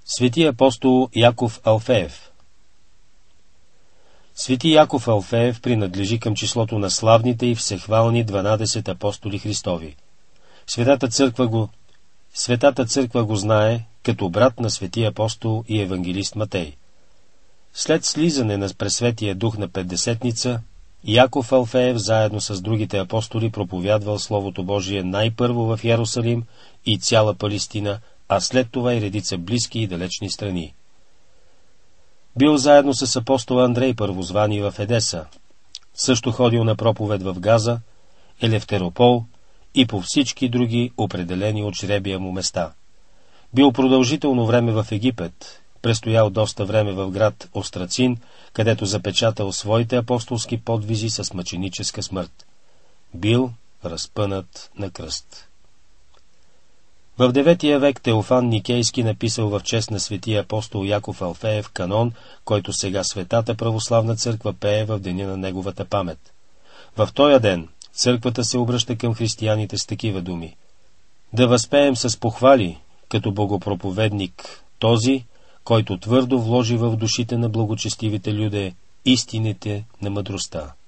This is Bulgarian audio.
Свети апостол Яков Алфеев. Свети Яков Алфеев принадлежи към числото на славните и всехвални 12 апостоли Христови. Светата църква го знае като брат на свети апостол и евангелист Матей. След слизане на Пресветия дух на Петдесетница, Яков Алфеев заедно с другите апостоли проповядвал Словото Божие най-първо в Йерусалим и цяла Палестина, а след това и редица близки и далечни страни. Бил заедно с апостола Андрей първозвани в Едеса. Също ходил на проповед в Газа, Елефтеропол и по всички други определени от жребия му места. Бил продължително време в Египет, престоял доста време в град Острацин, където запечатал своите апостолски подвизи с мъченическа смърт. Бил разпънат на кръст. В 9 век Теофан Никейски написал в чест на светия апостол Яков Алфеев канон, който сега Светата православна църква пее в деня на неговата памет. В този ден църквата се обръща към християните с такива думи: да възпеем с похвали, като богопроповедник, този, който твърдо вложи в душите на благочестивите люде истините на мъдростта.